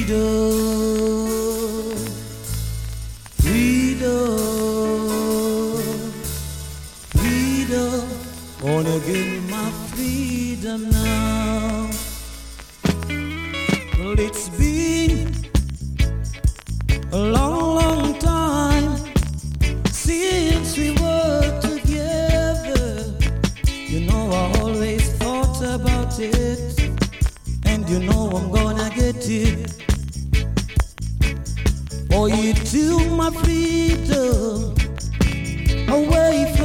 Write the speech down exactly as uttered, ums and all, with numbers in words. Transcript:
Gonna get my freedom now. Well, it's been a long, long time since we were together. You know I always thought about it, and you know I'm gonna get it. For you took my freedom away from